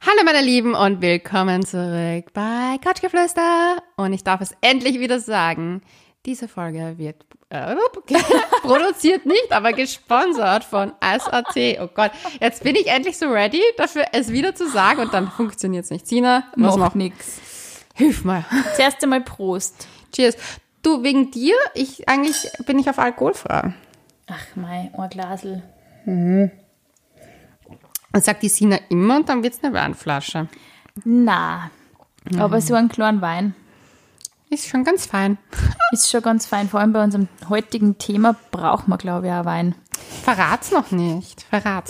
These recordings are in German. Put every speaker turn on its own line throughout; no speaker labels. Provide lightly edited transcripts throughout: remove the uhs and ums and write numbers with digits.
Hallo meine Lieben und willkommen zurück bei Couchgeflüster. Und ich darf es endlich wieder sagen, diese Folge wird produziert nicht, aber gesponsert von SAT. Oh Gott, jetzt bin ich endlich so ready dafür, es wieder zu sagen und dann funktioniert es nicht. Sina, was
macht nix.
Hilf mal.
Zuerst einmal Prost.
Cheers. Du, wegen dir, bin ich auf alkoholfrei.
Ach mei, ein Glasl.
Das sagt die Sina immer und dann wird es eine Weinflasche.
Na, aber so einen kleinen Wein
Ist schon ganz fein.
ist schon ganz fein. Vor allem bei unserem heutigen Thema braucht man, glaube ich, auch Wein.
Verrat's noch nicht.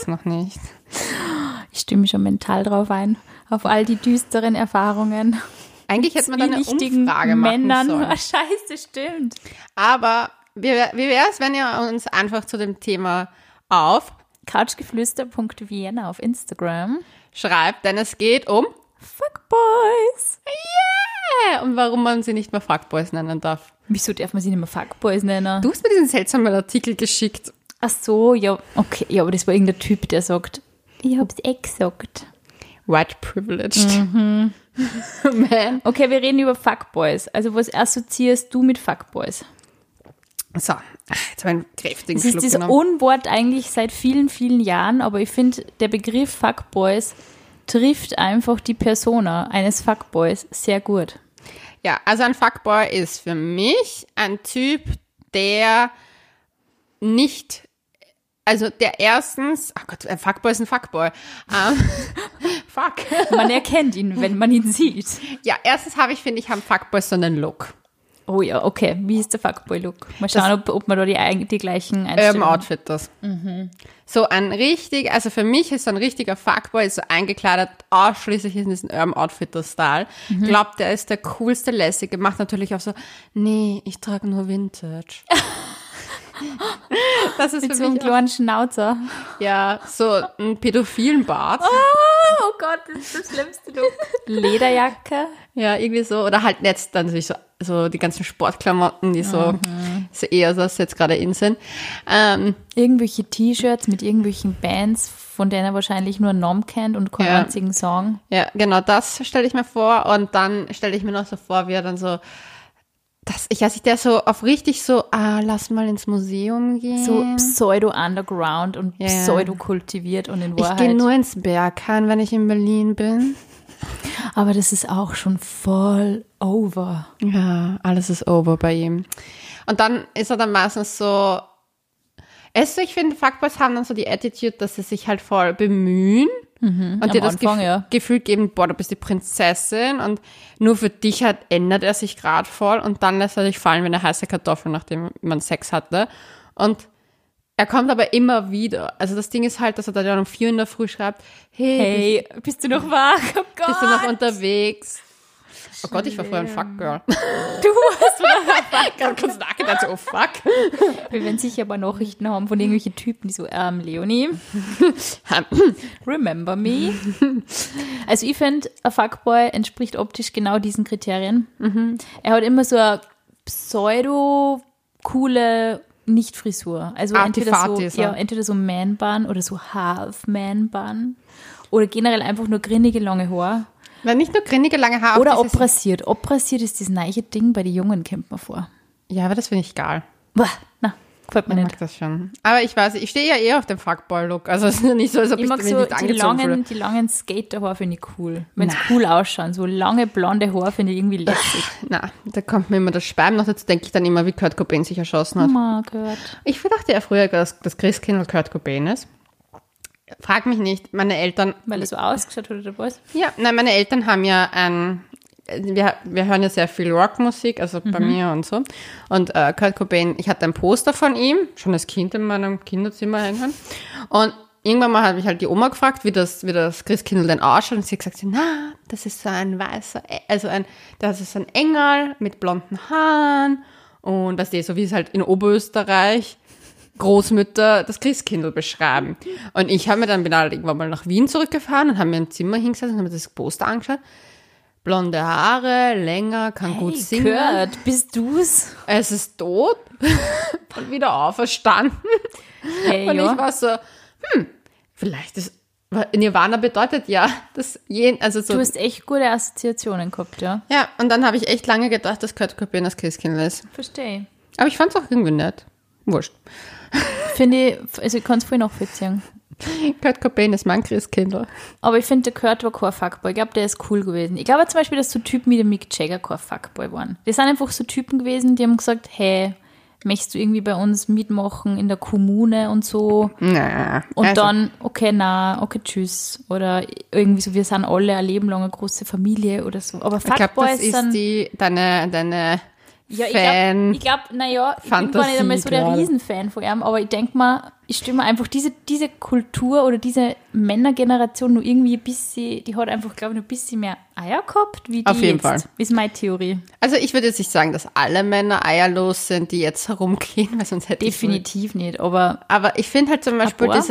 Ich stimme schon mental drauf ein, auf all die düsteren Erfahrungen.
Eigentlich hätte man da eine
Zwielichtigen
Umfrage machen
Männern.
sollen.
Ah, scheiße, stimmt.
Aber wie wäre es, wenn ihr uns einfach zu dem Thema
Couchgeflüster.vienna auf Instagram.
schreibt, denn es geht um
Fuckboys.
und warum man sie nicht mehr Fuckboys nennen darf.
Wieso darf man sie nicht mehr Fuckboys nennen?
Du hast mir diesen seltsamen Artikel geschickt.
Ach so, ja, okay. Ja, aber das war irgendein Typ, der sagt, ich hab's gesagt.
White privileged. Man.
Okay, wir reden über Fuckboys. Also was assoziierst du mit Fuckboys?
So, jetzt habe ich einen kräftigen
Es ist
Schluck
dieses
genommen.
Unwort eigentlich seit vielen, vielen Jahren, aber ich finde, der Begriff Fuckboys trifft einfach die Persona eines Fuckboys sehr gut.
Ja, also ein Fuckboy ist für mich ein Typ, der nicht, also der erstens, ach Gott, ein Fuckboy ist ein Fuckboy. Fuck.
Man erkennt ihn, wenn man ihn sieht.
Ja, erstens finde ich, haben Fuckboys so einen Look.
Oh ja, okay. Wie ist der Fuckboy-Look? Mal schauen, ob man da die gleichen
Urban
Einstellungen...
Outfitters. So ein also für mich ist so ein richtiger Fuckboy so eingekleidet, ausschließlich in diesen Urban Outfitters-Style. Glaubt, der ist der coolste, lässige, macht natürlich auch so, nee, ich trage nur Vintage. Das ist
Mit
für
so einem
mich auch,
kleinen Schnauzer.
ja, so einen pädophilen Bart.
Oh Gott, das ist das schlimmste Look. Lederjacke.
Ja, irgendwie so. Oder halt jetzt dann natürlich so die ganzen Sportklamotten, die so eher so jetzt gerade in sind.
Irgendwelche T-Shirts mit irgendwelchen Bands, von denen er wahrscheinlich nur einen Namen kennt und keinen
Ja.
einzigen Song.
Ja, genau, das stelle ich mir vor. Und dann stelle ich mir noch so vor, wie er dann so, der so auf richtig so, lass mal ins Museum gehen.
So pseudo-underground und
Ja.
pseudo-kultiviert und in
Ich
Wahrheit.
gehe nur ins Berghain, wenn ich in Berlin bin.
Aber das ist auch schon voll over.
Ja, alles ist over bei ihm. Und dann ist er dann meistens so, ich finde, Fuckboys haben dann so die Attitude, dass sie sich halt voll bemühen und
am
dir das
Anfang, ja.
Gefühl geben, boah, du bist die Prinzessin und nur für dich halt ändert er sich gerade voll und dann lässt er dich fallen wie eine heiße Kartoffel, nachdem man Sex hatte. Und er kommt aber immer wieder. Also das Ding ist halt, dass er dann um 4 in der Früh schreibt, hey,
Bist du noch wach? Oh Gott.
bist du noch unterwegs? Oh Gott, ich war früher ein Fuckgirl.
Du hast
Ganz kurz nachgedacht, so, oh fuck.
Wir werden sicher aber Nachrichten haben von irgendwelchen Typen, die so, Leonie, remember me. Also ich finde, ein Fuckboy entspricht optisch genau diesen Kriterien. Er hat immer so eine pseudo-coole Nicht-Frisur. Also
Artifati, so.
entweder so Man-Bun oder so Half-Man-Bun. Oder generell einfach nur grinnige, lange Haare.
Weil nicht nur grinnige, lange Haare.
Oder
auch dieses-
abrasiert. Abrasiert ist das neue Ding, bei den Jungen kennt man vor.
Ja, aber das finde ich geil.
Boah, na, gefällt mir
Ich
nicht.
mag das schon. Aber ich weiß, ich stehe ja eher auf dem Fuckboy-Look. Also es ist ja nicht so, als ob
Ich mag
mich
so
nicht
die
angezogen fühle.
langen Skaterhaare finde ich cool. Wenn es cool ausschauen. So lange blonde Haare finde ich irgendwie lässig.
Na, da kommt mir immer das Speim noch dazu, denke ich dann immer, wie Kurt Cobain sich erschossen hat.
Margaret.
Ich dachte ja früher, dass das Christkindl Kurt Cobain ist. Frag mich nicht, meine Eltern...
Weil er so ausgeschaut hat oder was?
Ja, nein, meine Eltern haben ja wir hören ja sehr viel Rockmusik, also bei mir und so. Und Kurt Cobain, ich hatte ein Poster von ihm, schon als Kind in meinem Kinderzimmer hängen. Und irgendwann mal habe ich halt die Oma gefragt, wie das Christkindl denn ausschaut. Und sie hat gesagt, na, das ist so ein weißer, das ist ein Engel mit blonden Haaren. Und das ist so, wie es halt in Oberösterreich Großmütter das Christkindl beschreiben. Und ich habe mir dann bin halt irgendwann mal nach Wien zurückgefahren und habe mir im Zimmer hingesetzt und habe mir das Poster angeschaut. Blonde Haare, länger, kann gut singen.
Kurt, bist du's?
Es ist tot und wieder auferstanden.
Hey,
Und
ja.
ich war so, vielleicht ist Nirvana bedeutet ja, dass also so.
Du hast echt gute Assoziationen gehabt, ja.
Ja, und dann habe ich echt lange gedacht, dass Kurt Cobain das Christkind ist.
Verstehe.
Aber ich fand es auch irgendwie nett. Wurscht.
Finde ich, also ich kann es voll nachvollziehen.
Kurt Cobain ist mein Christkindl.
Aber ich finde, der Kurt war kein Fuckboy. Ich glaube, der ist cool gewesen. Ich glaube zum Beispiel, dass so Typen wie der Mick Jagger kein Fuckboy waren. Die sind einfach so Typen gewesen, die haben gesagt, hey, möchtest du irgendwie bei uns mitmachen in der Kommune und so?
Na,
Und
also,
dann, okay, na, okay, tschüss. Oder irgendwie so, wir sind alle ein Leben lang eine große Familie oder so. Aber
ich glaube,
Fuckboys
das ist
sind...
deine
Ja,
Fan.
ich glaube, naja, ich bin gar nicht
Fantasie
einmal so der
gerade.
Riesenfan von ihm, aber ich denke mal, ich stelle mir einfach diese Kultur oder diese Männergeneration nur irgendwie ein bisschen, die hat einfach, glaube ich, noch ein bisschen mehr Eier gehabt, wie die
Auf jeden
jetzt.
Fall.
Ist meine Theorie.
Also ich würde jetzt nicht sagen, dass alle Männer eierlos sind, die jetzt herumgehen, weil sonst hätte
Definitiv nicht, aber
Aber ich finde halt zum Beispiel
paar.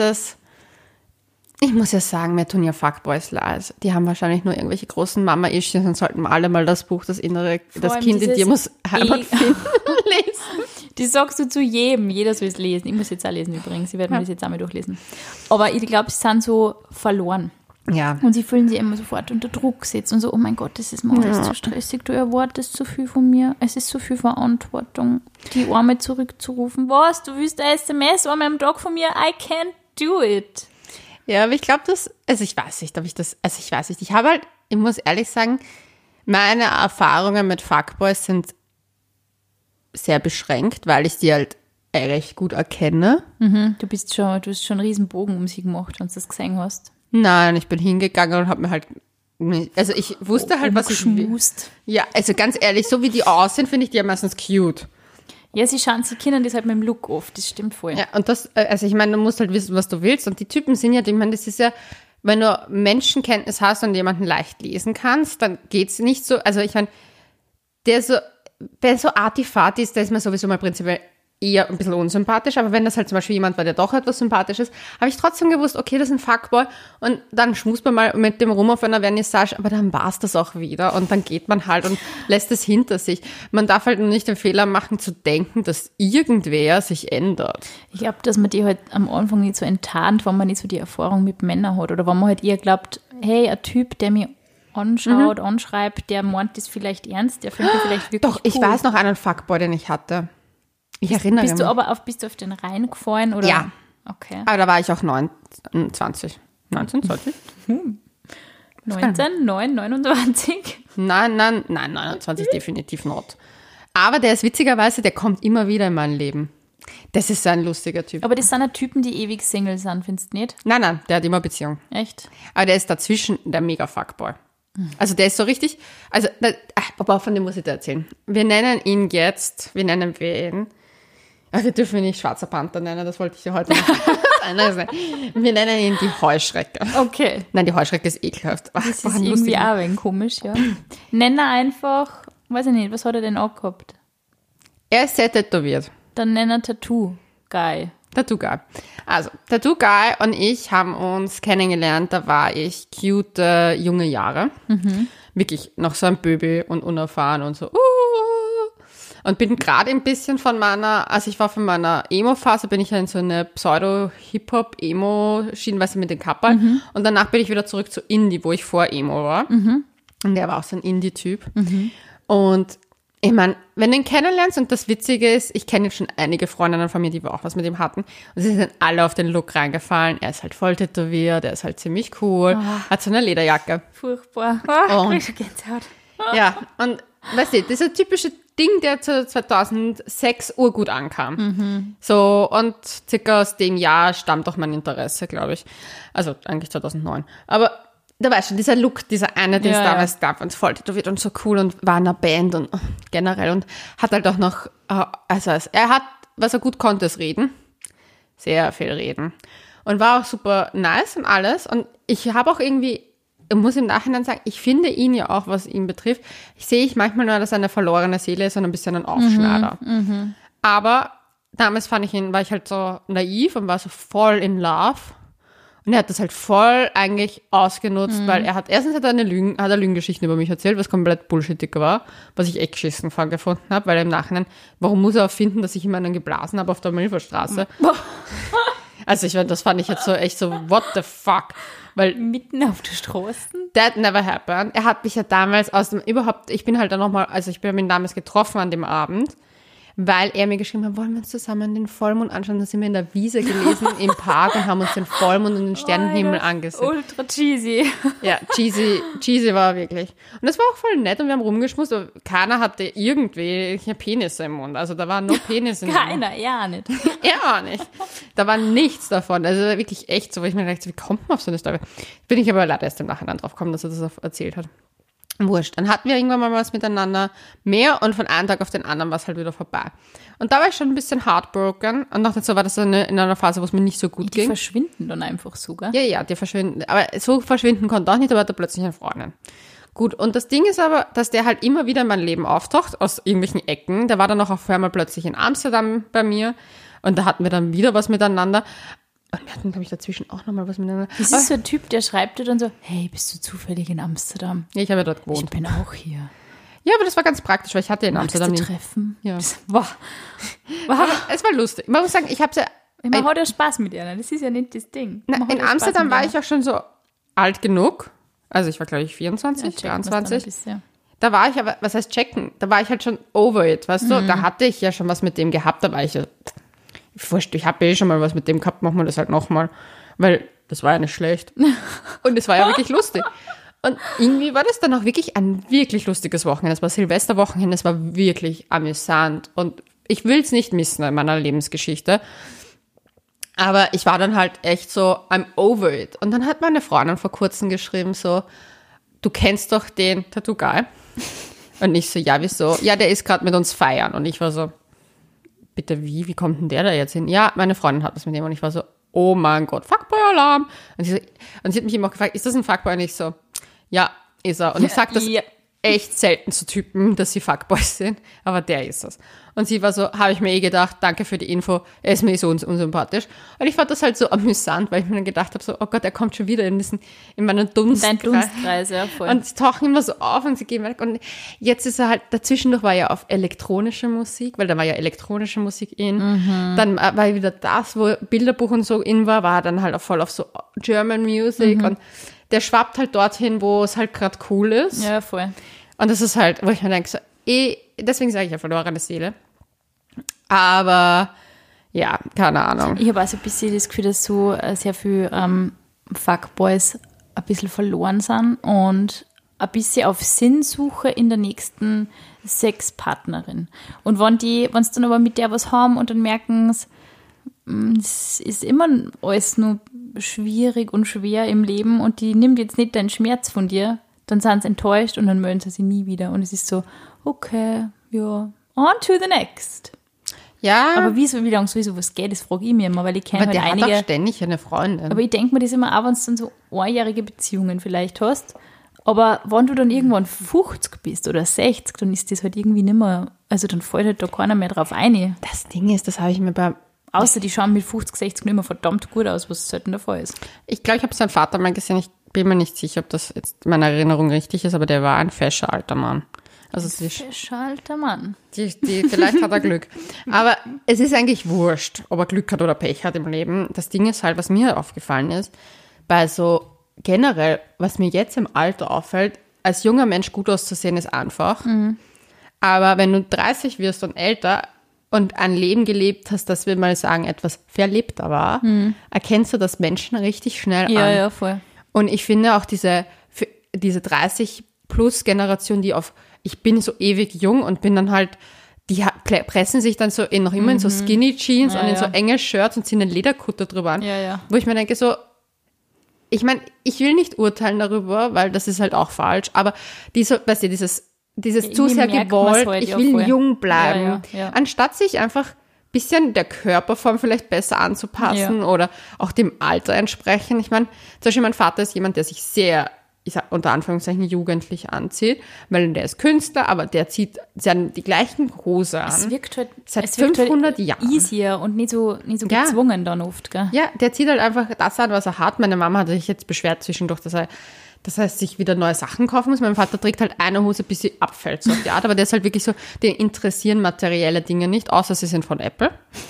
ich muss ja sagen, mir tun ja Fuckboys leid. Die haben wahrscheinlich nur irgendwelche großen Mama-Issues und sollten wir alle mal das Buch, das
allem
Kind in dir muss Heimat finden, lesen.
das sagst du zu jedem. Jeder soll es lesen. Ich muss jetzt auch lesen übrigens. Ich werde mir das jetzt auch mal durchlesen. Aber ich glaube, sie sind so verloren.
Ja.
Und sie fühlen sich immer sofort unter Druck gesetzt und so, oh mein Gott, das ist mir alles zu stressig, du erwartest zu viel von mir, es ist so viel Verantwortung, die Arme zurückzurufen. Was, du willst ein SMS einmal am Tag von mir? I can't do it.
Ja, aber ich glaube, ich weiß nicht, ich habe halt, ich muss ehrlich sagen, meine Erfahrungen mit Fuckboys sind sehr beschränkt, weil ich die halt recht gut erkenne.
Du hast schon einen riesen Bogen um sie gemacht, wenn du das gesehen hast.
Nein, ich bin hingegangen und habe mir halt, also ich wusste halt, was ich will.
Geschmust.
Ja, also ganz ehrlich, so wie die aussehen, finde ich die ja meistens cute.
Ja, sie kennen das halt mit dem Look oft, das stimmt voll.
Ja, und das, also ich meine, du musst halt wissen, was du willst. Und die Typen sind ja, ich meine, das ist ja, wenn du Menschenkenntnis hast und jemanden leicht lesen kannst, dann geht's nicht so, also ich meine, der so Artifati ist, der ist mir sowieso mal prinzipiell eher ein bisschen unsympathisch, aber wenn das halt zum Beispiel jemand war, der doch etwas sympathisch ist, habe ich trotzdem gewusst, okay, das ist ein Fuckboy und dann schmust man mal mit dem rum auf einer Vernissage, aber dann war's das auch wieder und dann geht man halt und lässt es hinter sich. Man darf halt nur nicht den Fehler machen, zu denken, dass irgendwer sich ändert.
Ich glaube, dass man die halt am Anfang nicht so enttarnt, wenn man nicht so die Erfahrung mit Männern hat oder wenn man halt eher glaubt, hey, ein Typ, der mich anschaut, anschreibt, der meint das vielleicht ernst, der findet vielleicht wirklich
Doch, ich
cool.
weiß noch einen Fuckboy, den ich hatte. Ich erinnere mich.
Bist du auf den Rhein gefallen? Oder?
Ja.
Okay.
Aber da war ich auch 20. 19, 20?
19, 9, 29?
Nein, 29 definitiv not. Aber der ist witzigerweise, der kommt immer wieder in mein Leben. Das ist so ein lustiger Typ.
Aber das sind ja Typen, die ewig Single sind, findest du nicht?
Nein, der hat immer Beziehung.
Echt?
Aber der ist dazwischen der Mega-Fuckboy. Also der ist so richtig, aber von dem muss ich dir erzählen. Wir nennen ihn. Wir dürfen ihn nicht Schwarzer Panther nennen, das wollte ich ja heute noch sagen. Wir nennen ihn die Heuschrecke.
Okay.
Nein, die Heuschrecke ist ekelhaft.
Das ist irgendwie auch ein wenig komisch, ja. Nenn er einfach, weiß ich nicht, was hat er denn auch gehabt?
Er ist sehr tätowiert.
Dann nenn er Tattoo-Guy.
Tattoo-Guy. Also, Tattoo-Guy und ich haben uns kennengelernt, da war ich cute junge Jahre. Wirklich noch so ein Baby und unerfahren und so. Und bin gerade ein bisschen von meiner Emo-Phase, bin ich ja in so eine Pseudo-Hip-Hop-Emo-Schiene, mit den Kappa. Und danach bin ich wieder zurück zu Indie, wo ich vor Emo war. Und der war auch so ein Indie-Typ. Und ich meine, wenn du ihn kennenlernst, und das Witzige ist, ich kenne jetzt schon einige Freundinnen von mir, die auch was mit ihm hatten, und sie sind alle auf den Look reingefallen. Er ist halt voll tätowiert, er ist halt ziemlich cool, hat so eine Lederjacke.
Furchtbar. Gänsehaut.
Ja, und weißt du, dieser typische Ding, der zu 2006 urgut ankam. So, und circa aus dem Jahr stammt auch mein Interesse, glaube ich. Also eigentlich 2009. Aber da weißt du, dieser Look, dieser eine, den es damals gab, und voll tätowiert und so cool und war in einer Band und generell und hat halt auch noch, also er hat, was er gut konnte, ist reden. Sehr viel reden. Und war auch super nice und alles. Und ich habe auch irgendwie, ich muss im Nachhinein sagen, ich finde ihn ja auch, was ihn betrifft, sehe ich manchmal nur, dass er eine verlorene Seele ist und ein bisschen ein Aufschneider. Aber damals war ich halt so naiv und war so voll in love. Und er hat das halt voll eigentlich ausgenutzt, weil erstens hat er Lügengeschichten über mich erzählt, was komplett bullshittig war, was ich echt geschissen gefunden habe, weil im Nachhinein, warum muss er auch finden, dass ich ihm einen geblasen habe auf der Milferstraße? Also das fand ich jetzt so echt so, what the fuck? Weil
Mitten auf der Straße?
that never happened. Er hat mich ja damals ich bin halt dann nochmal, also ich bin ihn damals getroffen an dem Abend, weil er mir geschrieben hat, wollen wir uns zusammen den Vollmond anschauen? Da sind wir in der Wiese gewesen, im Park und haben uns den Vollmond und den Sternenhimmel angesehen.
Ultra cheesy.
Ja, cheesy war wirklich. Und das war auch voll nett und wir haben rumgeschmust, aber keiner hatte irgendwelche Penisse im Mund. Also da war no Penis im Mund.
Keiner, ja nicht.
Er auch nicht. Da war nichts davon. Also wirklich echt so, wo ich mir dachte, wie kommt man auf so eine Story? Bin ich aber leider erst im Nachhinein drauf gekommen, dass er das erzählt hat. Wurscht. Dann hatten wir irgendwann mal was miteinander mehr und von einem Tag auf den anderen war es halt wieder vorbei. Und da war ich schon ein bisschen heartbroken und dachte so, war das in einer Phase, wo es mir nicht so gut
Die
ging.
verschwinden dann einfach so, gell?
Ja, die verschwinden. Aber so verschwinden konnte auch nicht, aber hat er plötzlich eine Freundin. Gut, und das Ding ist aber, dass der halt immer wieder in mein Leben auftaucht, aus irgendwelchen Ecken. Der war dann auch auf einmal plötzlich in Amsterdam bei mir und da hatten wir dann wieder was miteinander. Und wir hatten, glaube ich, dazwischen auch nochmal was miteinander.
Das ist so ein Typ, der schreibt dir dann so, hey, bist du zufällig in Amsterdam?
Ja, ich habe ja dort
Ich
gewohnt.
bin auch hier.
Ja, aber das war ganz praktisch, weil ich hatte in
Magst
Amsterdam
du
nie.
treffen?
Ja.
Wow.
Es war lustig. Man muss sagen, ich habe es ja.
Man hat ja Spaß mit ihr, das ist ja nicht das Ding.
Na, in Amsterdam war ich auch schon so alt genug. Also ich war, glaube ich, 24, 23. Da war ich aber, was heißt checken? Da war ich halt schon over it, weißt du? Da hatte ich ja schon was mit dem gehabt, da war ich ja, wurscht, ich habe schon mal was mit dem gehabt, machen wir das halt nochmal. Weil das war ja nicht schlecht. Und es war ja wirklich lustig. Und irgendwie war das dann auch wirklich ein wirklich lustiges Wochenende. Es war Silvesterwochenende, es war wirklich amüsant. Und ich will es nicht missen in meiner Lebensgeschichte. Aber ich war dann halt echt so, I'm over it. Und dann hat meine Freundin vor kurzem geschrieben so, du kennst doch den Tattoo Guy? Und ich so, ja, wieso? Ja, der ist gerade mit uns feiern. Und ich war so, bitte wie kommt denn der da jetzt hin? Ja, meine Freundin hat das mit dem. Und ich war so, oh mein Gott, Fuckboy-Alarm. Und sie hat mich immer auch gefragt, ist das ein Fuckboy? Und ich so, ja, ist er. Und ich sag das echt selten zu Typen, dass sie Fuckboys sind, aber der ist es. Und sie war so, habe ich mir gedacht, danke für die Info, er ist mir so unsympathisch. Und ich fand das halt so amüsant, weil ich mir dann gedacht habe, so, oh Gott, er kommt schon wieder in meinen Dunstkreis.
Dein Dunstkreis, ja, voll.
Und sie tauchen immer so auf und sie gehen weg. Und jetzt ist er halt, dazwischendurch war er auf elektronische Musik, weil da war ja elektronische Musik in. Dann war wieder das, wo Bilderbuch und so in war er dann halt auch voll auf so German Music und der schwappt halt dorthin, wo es halt gerade cool ist.
Ja, voll.
Und das ist halt, wo ich mir denke, so, deswegen sage ich ja verlorene Seele. Aber, ja, keine Ahnung.
Ich habe also ein bisschen das Gefühl, dass so sehr viele Fuckboys ein bisschen verloren sind und ein bisschen auf Sinnsuche in der nächsten Sexpartnerin. Und wenn sie dann aber mit der was haben und dann merken, es ist immer alles nur schwierig und schwer im Leben und die nimmt jetzt nicht deinen Schmerz von dir, dann sind sie enttäuscht und dann melden sie sich nie wieder. Und es ist so, okay, ja, on to the next.
Ja.
Aber wie lange sowieso was geht, das frage ich mir immer, weil ich kenne halt
der
einige.
hat auch ständig eine Freundin.
Aber ich denke mir das immer auch, wenn du dann so einjährige Beziehungen vielleicht hast. Aber wenn du dann irgendwann 50 bist oder 60, dann ist das halt irgendwie nicht mehr, also dann fällt halt da keiner mehr drauf ein.
Das Ding ist, das habe ich mir
Außer die schauen mit 50, 60 nicht mehr verdammt gut aus, was selten der Fall ist.
Ich glaube, ich habe seinen Vater mal gesehen, ich bin mir nicht sicher, ob das jetzt in meiner Erinnerung richtig ist, aber der war ein fescher alter Mann. Also
Fescher alter Mann.
Vielleicht hat er Glück. Aber es ist eigentlich wurscht, ob er Glück hat oder Pech hat im Leben. Das Ding ist halt, was mir aufgefallen ist, bei so generell, was mir jetzt im Alter auffällt, als junger Mensch gut auszusehen ist einfach. Aber wenn du 30 wirst und älter und ein Leben gelebt hast, das wir mal sagen, etwas verlebter war, erkennst du das Menschen richtig schnell an.
Ja, voll.
Und ich finde auch diese 30-plus-Generation, die auf, ich bin so ewig jung und bin dann halt, die pressen sich dann so noch immer in so Skinny Jeans und in so enge Shirts und ziehen einen Lederkutter drüber an.
Ja.
Wo ich mir denke so, ich meine, ich will nicht urteilen darüber, weil das ist halt auch falsch, aber weißt du, dieses zu sehr gewollt,
halt,
ich will jung bleiben,
Ja.
anstatt sich einfach ein bisschen der Körperform vielleicht besser anzupassen oder auch dem Alter entsprechen. Ich meine, zum Beispiel mein Vater ist jemand, der sich sehr, ich sag unter Anführungszeichen, jugendlich anzieht, weil der ist Künstler, aber der zieht die gleichen Hose an.
Es wirkt halt,
seit 500 Jahren.
Easier und nicht so gezwungen dann oft, gell?
Ja, der zieht halt einfach das an, was er hat. Meine Mama hat sich jetzt beschwert zwischendurch, dass er sich wieder neue Sachen kaufen muss. Mein Vater trägt halt eine Hose, bis sie abfällt, so auf die Art. Aber der ist halt wirklich so, den interessieren materielle Dinge nicht, außer sie sind von Apple.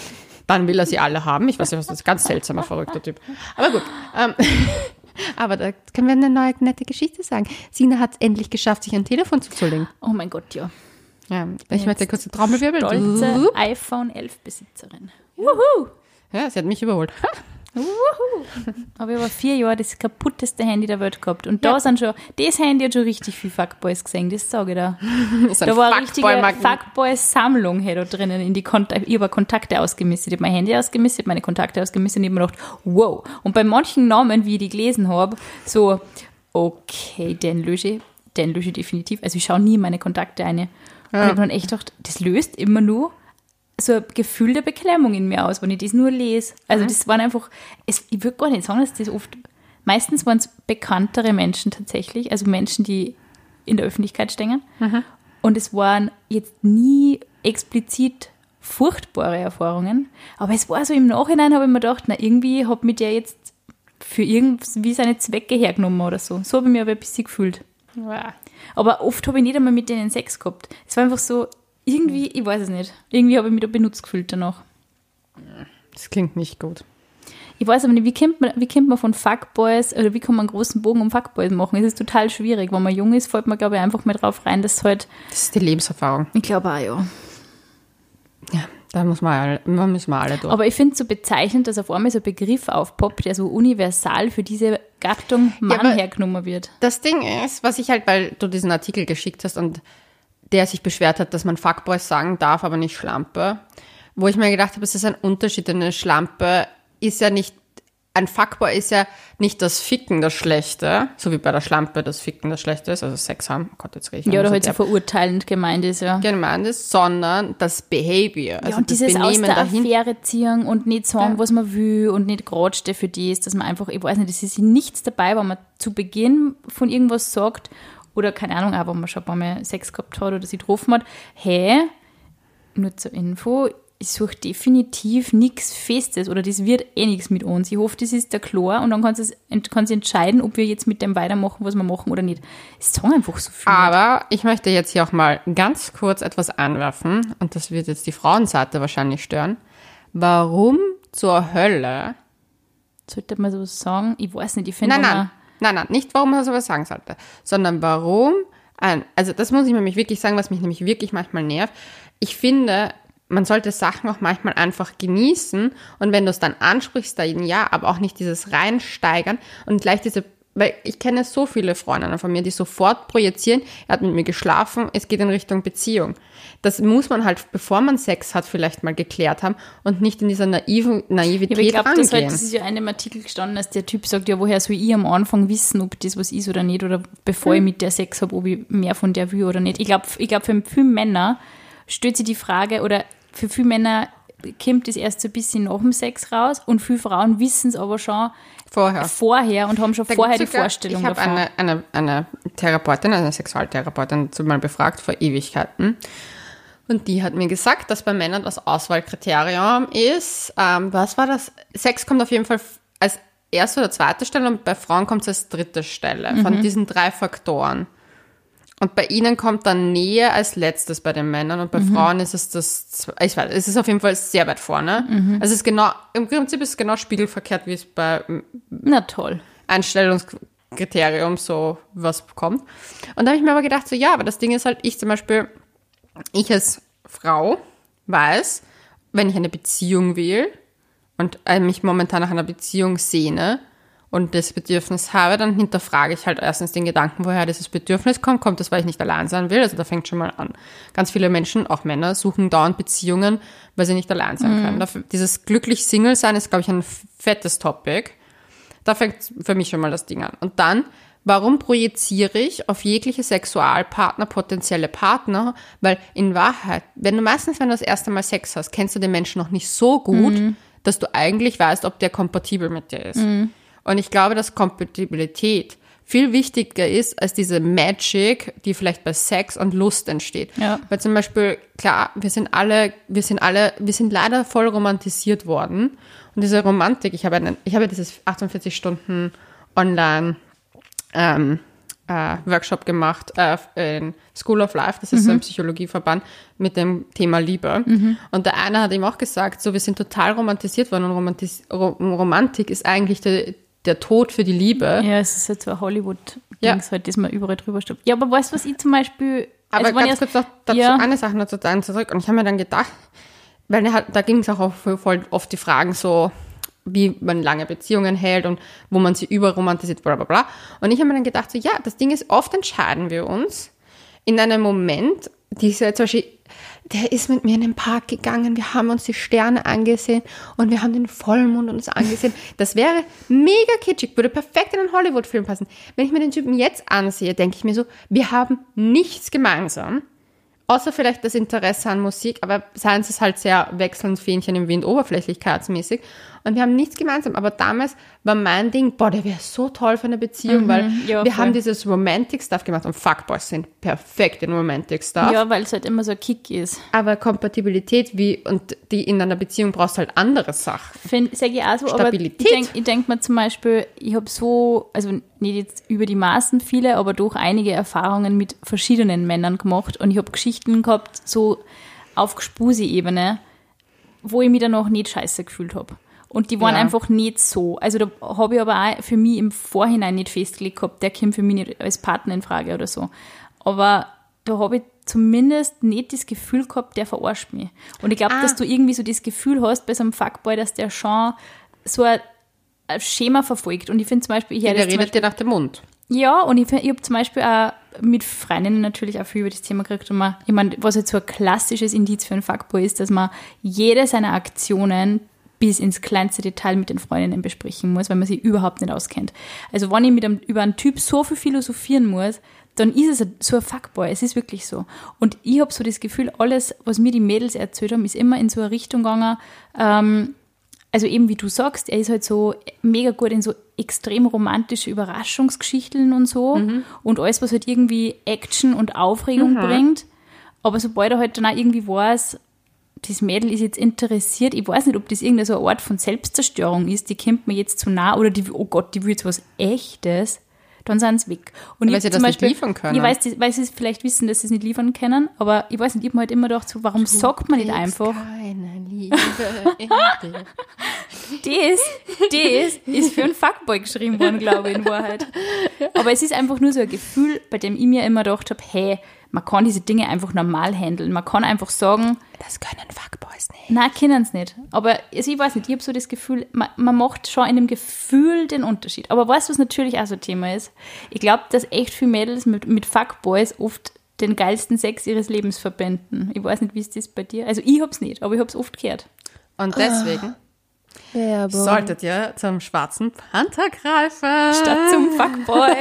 dann will er sie alle haben. Ich weiß nicht, was das ist, ein ganz seltsamer, verrückter Typ. Aber gut. Aber da können wir eine neue, nette Geschichte sagen. Sina hat es endlich geschafft, sich ein Telefon zuzulegen.
Oh mein Gott, ja.
Ja, ich möchte kurz die Trommelwirbel.
Stolze iPhone 11 Besitzerin. Wuhu!
Ja, sie hat mich überholt.
Aber ich habe 4 Jahre das kaputteste Handy der Welt gehabt. Und da sind schon, das Handy hat schon richtig viel Fuckboys gesehen, das sage ich da. Da war eine richtige Fuckboy-Sammlung da drinnen. Ich habe Kontakte ausgemistet, ich habe mein Handy ausgemistet, meine Kontakte ausgemistet und ich habe mir gedacht, wow. Und bei manchen Namen, wie ich die gelesen habe, so, okay, den lösche ich definitiv. Also ich schaue nie meine Kontakte ein. Und ich habe dann echt gedacht, das löst immer nur so ein Gefühl der Beklemmung in mir aus, wenn ich das nur lese. Also das waren einfach, ich würde gar nicht sagen, dass das oft, meistens waren es bekanntere Menschen tatsächlich, also Menschen, die in der Öffentlichkeit stehen. Und es waren jetzt nie explizit furchtbare Erfahrungen, aber es war so im Nachhinein, habe ich mir gedacht, na irgendwie hat mich der jetzt für irgendwie seine Zwecke hergenommen oder so. So habe ich mich aber ein bisschen gefühlt.
Ja.
Aber oft habe ich nicht einmal mit denen Sex gehabt. Es war einfach so, irgendwie, ich weiß es nicht. Irgendwie habe ich mich da benutzt gefühlt danach.
Das klingt nicht gut.
Ich weiß aber nicht, wie kommt man von Fuckboys, oder wie kann man einen großen Bogen um Fuckboys machen? Es ist total schwierig. Wenn man jung ist, fällt man, glaube ich, einfach mal drauf rein, dass halt...
Das ist die Lebenserfahrung.
Ich glaube auch, ja.
Ja, da müssen wir alle durch.
Aber ich finde es so bezeichnend, dass auf einmal so ein Begriff aufpoppt, der so universal für diese Gattung Mann hergenommen wird.
Das Ding ist, was ich halt, weil du diesen Artikel geschickt hast und der sich beschwert hat, dass man Fuckboys sagen darf, aber nicht Schlampe. Wo ich mir gedacht habe, es ist ein Unterschied. Eine Schlampe ist ja nicht, ein Fuckboy ist ja nicht das Ficken das Schlechte, so wie bei der Schlampe das Ficken das Schlechte ist, also Sex haben, Gott, jetzt rede ich.
Ja, oder halt so verurteilend gemeint ist, ja.
Gemeint ist, sondern das Behavior, also
ja, und
das
dieses
Benehmen
aus der
dahin.
Affäre ziehen und nicht sagen, was man will und nicht gerade stehen für das, dass man einfach, ich weiß nicht, es ist nichts dabei, wenn man zu Beginn von irgendwas sagt, oder keine Ahnung, auch wenn man schon ein paar Mal Sex gehabt hat oder sich getroffen hat, hey, nur zur Info, ich suche definitiv nichts Festes oder das wird eh nichts mit uns. Ich hoffe, das ist der klar und dann kann sie entscheiden, ob wir jetzt mit dem weitermachen, was wir machen oder nicht. Es sagen einfach so viel.
Aber ich möchte jetzt hier auch mal ganz kurz etwas anwerfen und das wird jetzt die Frauenseite wahrscheinlich stören. Warum zur Hölle?
Sollte man so sagen? Ich weiß nicht, ich finde
Nein, nicht warum man sowas sagen sollte, sondern warum, also das muss ich nämlich wirklich sagen, was mich nämlich wirklich manchmal nervt. Ich finde, man sollte Sachen auch manchmal einfach genießen und wenn du es dann ansprichst, dann ja, aber auch nicht dieses Reinsteigern und gleich weil ich kenne so viele Freundinnen von mir, die sofort projizieren, er hat mit mir geschlafen, es geht in Richtung Beziehung. Das muss man halt, bevor man Sex hat, vielleicht mal geklärt haben und nicht in dieser Naivität
ja, ich glaube,
rangehen.
das ist ja in einem Artikel gestanden, dass der Typ sagt, ja, woher soll ich am Anfang wissen, ob das was ist oder nicht oder bevor ich mit der Sex habe, ob ich mehr von der will oder nicht. Ich glaube, für viele Männer stellt sich die Frage oder für viele Männer kommt das erst so ein bisschen nach dem Sex raus und viele Frauen wissen es aber schon vorher und haben schon vorher die Vorstellung davon.
Ich habe eine Therapeutin, eine Sexualtherapeutin dazu mal befragt vor Ewigkeiten und die hat mir gesagt, dass bei Männern das Auswahlkriterium ist, was war das? Sex kommt auf jeden Fall als erste oder zweite Stelle und bei Frauen kommt es als dritte Stelle von diesen 3 Faktoren. Und bei ihnen kommt dann Nähe als letztes bei den Männern und bei Frauen ist es es ist auf jeden Fall sehr weit vorne. Also es ist genau, im Prinzip ist es genau spiegelverkehrt, wie es bei
Na toll.
Einstellungskriterium so was kommt. Und da habe ich mir aber gedacht, so ja, aber das Ding ist halt, ich als Frau weiß, wenn ich eine Beziehung will und mich momentan nach einer Beziehung sehne, und das Bedürfnis habe, dann hinterfrage ich halt erstens den Gedanken, woher dieses Bedürfnis kommt. Kommt das, weil ich nicht allein sein will? Also da fängt schon mal an. Ganz viele Menschen, auch Männer, suchen dauernd Beziehungen, weil sie nicht allein sein können. Dieses glücklich Single sein ist, glaube ich, ein fettes Topic. Da fängt für mich schon mal das Ding an. Und dann, warum projiziere ich auf jegliche Sexualpartner, potenzielle Partner? Weil in Wahrheit, wenn du das erste Mal Sex hast, kennst du den Menschen noch nicht so gut, dass du eigentlich weißt, ob der kompatibel mit dir ist. Und ich glaube, dass Kompatibilität viel wichtiger ist als diese Magic, die vielleicht bei Sex und Lust entsteht. Ja. Weil zum Beispiel, klar, wir sind leider voll romantisiert worden. Und diese Romantik, ich habe dieses 48 Stunden online Workshop gemacht in School of Life, das ist so ein Psychologieverband mit dem Thema Liebe. Und der eine hat ihm auch gesagt, so wir sind total romantisiert worden und Romantik ist eigentlich der Tod für die Liebe.
Ja, es ist halt so ein Hollywood-Dings halt, das man überall drüber stoppt. Ja, aber weißt du, was ich zum Beispiel...
Aber
also
ganz kurz noch dazu eine Sache noch zurück. Und ich habe mir dann gedacht, weil da ging es auch voll oft die Fragen so, wie man lange Beziehungen hält und wo man sie überromantisiert, bla bla bla. Und ich habe mir dann gedacht, so ja, das Ding ist, oft entscheiden wir uns in einem Moment, zum Beispiel, der ist mit mir in den Park gegangen, wir haben uns die Sterne angesehen und wir haben den Vollmond uns angesehen. Das wäre mega kitschig, würde perfekt in einen Hollywood-Film passen. Wenn ich mir den Typen jetzt ansehe, denke ich mir so, wir haben nichts gemeinsam. Außer vielleicht das Interesse an Musik, aber seien es halt sehr wechselnd Fähnchen im Wind, oberflächlichkeitsmäßig. Und wir haben nichts gemeinsam. Aber damals war mein Ding, der wäre so toll für eine Beziehung, weil wir haben dieses Romantic-Stuff gemacht und Fuckboys sind perfekt in Romantic-Stuff.
Ja, weil es halt immer so ein Kick ist.
Aber Kompatibilität und die in einer Beziehung brauchst halt andere Sachen.
Sag ich auch so,
Stabilität.
Aber ich denk mir zum Beispiel, ich habe so, also nicht jetzt über die Maßen viele, aber doch einige Erfahrungen mit verschiedenen Männern gemacht und ich habe Geschichten gehabt, so auf Gespusi-Ebene, wo ich mich dann auch nicht scheiße gefühlt habe. Und die waren einfach nicht so. Also da habe ich aber auch für mich im Vorhinein nicht festgelegt gehabt, der kommt für mich nicht als Partner in Frage oder so. Aber da habe ich zumindest nicht das Gefühl gehabt, der verarscht mich. Und ich glaube, dass du irgendwie so das Gefühl hast bei so einem Fuckboy, dass der schon so ein Schema verfolgt. Und ich finde zum Beispiel...
Der redet dir nach dem Mund.
Ja, und ich habe zum Beispiel auch mit Freundinnen natürlich auch viel über das Thema gekriegt. Und ich meine, was jetzt so ein klassisches Indiz für einen Fuckboy ist, dass man jede seiner Aktionen bis ins kleinste Detail mit den Freundinnen besprechen muss, weil man sie überhaupt nicht auskennt. Also wenn ich über einen Typ so viel philosophieren muss, dann ist es so ein Fuckboy. Es ist wirklich so. Und ich habe so das Gefühl, alles, was mir die Mädels erzählt haben, ist immer in so eine Richtung gegangen, also eben wie du sagst, er ist halt so mega gut in so extrem romantische Überraschungsgeschichten und so und alles, was halt irgendwie Action und Aufregung bringt. Aber sobald er halt dann auch irgendwie weiß, das Mädel ist jetzt interessiert, ich weiß nicht, ob das irgendeine so eine Art von Selbstzerstörung ist, die kommt mir jetzt zu nah oder die, oh Gott, die will jetzt was Echtes, dann sind sie weg. Und
weil sie das nicht liefern können.
Ich weiß, weil sie vielleicht wissen, dass sie es nicht liefern können, aber ich weiß nicht, ich habe mir halt immer gedacht, so, warum sagt man nicht einfach?
Keine Liebe in dir.
Das ist für einen Fuckboy geschrieben worden, glaube ich, in Wahrheit. Aber es ist einfach nur so ein Gefühl, bei dem ich mir immer gedacht habe, hey, man kann diese Dinge einfach normal handeln. Man kann einfach sagen...
Das können Fuckboys nicht.
Nein, können es nicht. Aber also ich weiß nicht, ich habe so das Gefühl, man macht schon in dem Gefühl den Unterschied. Aber weißt du, was natürlich auch so ein Thema ist? Ich glaube, dass echt viele Mädels mit Fuckboys oft den geilsten Sex ihres Lebens verbinden. Ich weiß nicht, wie ist das bei dir? Also ich habe es nicht, aber ich habe es oft gehört.
Und deswegen... solltet ihr zum schwarzen Panther greifen.
Statt zum Fuckboy.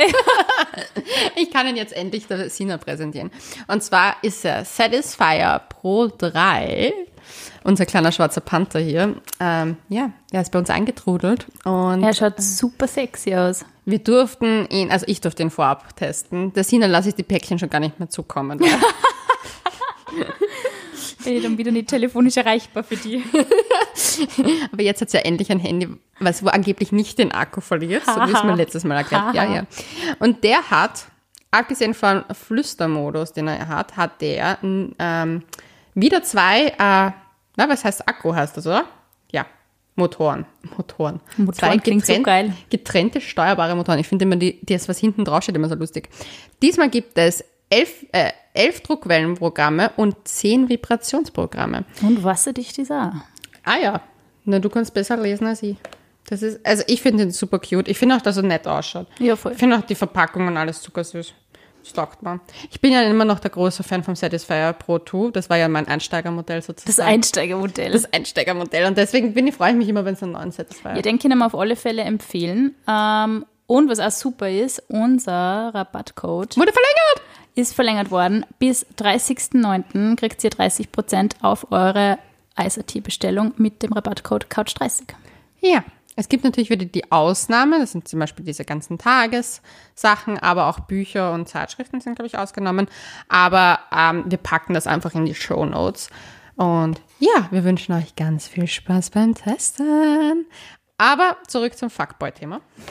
Ich kann ihn jetzt endlich der Sina präsentieren. Und zwar ist er Satisfyer Pro 3. Unser kleiner schwarzer Panther hier. Er ist bei uns eingetrudelt. Und
er schaut super sexy aus.
Wir durften ihn, also ich durfte ihn vorab testen. Der Sina lasse ich die Päckchen schon gar nicht mehr zukommen.
Bin ich dann wieder nicht telefonisch erreichbar für die.
Aber jetzt hat sie ja endlich ein Handy, wo angeblich nicht den Akku verliert, so wie es mir letztes Mal erklärt. Ja. Und der hat, abgesehen vom Flüstermodus, den er hat der wieder zwei, was heißt Akku, heißt das, oder? Ja, Motoren. Zwei
klingt so geil.
Getrennte steuerbare Motoren. Ich finde immer, das, was hinten drauf steht, immer so lustig. Diesmal gibt es 11 Druckwellenprogramme und 10 Vibrationsprogramme.
Und wasserdicht ist auch.
Ah ja, na, du kannst besser lesen als ich. Das ist, also ich finde den super cute. Ich finde auch, dass er nett ausschaut. Ja, voll. Ich finde auch die Verpackung und alles zuckersüß. Das taugt man. Ich bin ja immer noch der große Fan vom Satisfyer Pro 2. Das war ja mein Einsteigermodell sozusagen. Das Einsteigermodell. Und deswegen freue ich mich immer, wenn es einen neuen Satisfyer
Ja, den können wir auf alle Fälle empfehlen. Und was auch super ist, unser Rabattcode
wurde verlängert.
Ist verlängert worden. Bis 30.09. kriegt ihr 30% auf eure Eis.at-Bestellung mit dem Rabattcode Couch30.
Ja, es gibt natürlich wieder die Ausnahmen. Das sind zum Beispiel diese ganzen Tagessachen, aber auch Bücher und Zeitschriften sind, glaube ich, ausgenommen. Aber wir packen das einfach in die Shownotes. Und ja, wir wünschen euch ganz viel Spaß beim Testen. Aber zurück zum Fuckboy-Thema.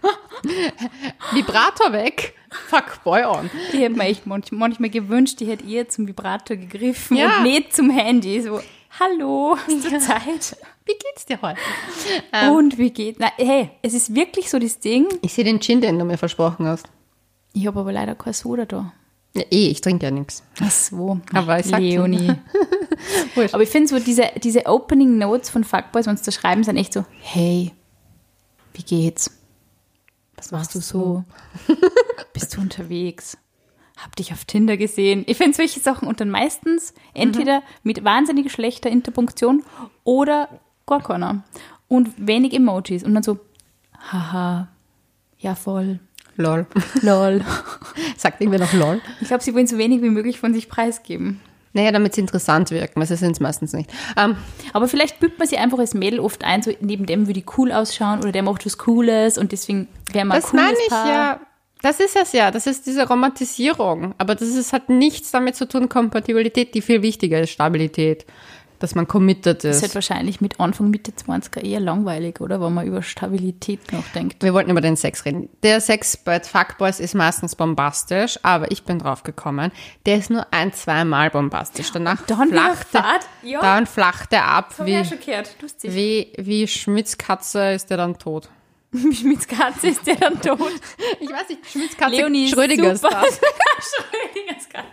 Vibrator weg, Fuckboy on.
Ich hätte mir echt manchmal gewünscht, ich hätte eher zum Vibrator gegriffen
Ja.
und nicht zum Handy. So, hallo, hast du Zeit?
Wie geht's dir heute?
Und wie geht? Na, hey, es ist wirklich so das Ding.
Ich sehe den Gin, den du mir versprochen hast.
Ich habe aber leider kein Soda da.
Ja, ich trinke ja nichts.
Ach so,
Aber ich sag's
Leonie.
Wurscht.
Aber ich finde so, diese Opening Notes von Fuckboys, wenn sie da schreiben, sind echt so, hey, wie geht's? Was machst du so? Bist du unterwegs? Hab dich auf Tinder gesehen. Ich finde solche Sachen und dann meistens entweder mit wahnsinniger schlechter Interpunktion oder gar keiner. Und wenig Emojis. Und dann so, haha, ja voll,
Lol.
lol.
Sagt irgendwer noch lol?
Ich glaube, sie wollen so wenig wie möglich von sich preisgeben.
Naja, damit sie interessant wirken, weil sie sind es meistens nicht.
Aber vielleicht bübt man sie einfach als Mädel oft ein, so neben dem würde ich cool ausschauen oder der macht was Cooles und deswegen wäre mal
Das
cooles
meine ich
Paar.
ja. Das ist es ja. Das ist diese Romantisierung. Aber hat nichts damit zu tun, Kompatibilität, die viel wichtiger ist, Stabilität. Dass man committed
Das
ist.
ist halt wahrscheinlich mit Anfang, Mitte 20er eher langweilig, oder? Wenn man über Stabilität nachdenkt.
Wir wollten über den Sex reden. Der Sex bei Fuckboys ist meistens bombastisch, aber ich bin drauf gekommen, der ist nur 1-2 Mal bombastisch. Danach
Dann
flacht
wieder Fahrt? Ja.
dann flacht er ab.
Das habe ich ja schon gehört. Lustig.
Wie Schmidts Katze ist der dann tot.
Schmidts Katze ist der dann tot.
Ich weiß nicht, Schmidts Katze,
Leonie ist
Schrödingers
super.
Katze.
Schrödingers Katze.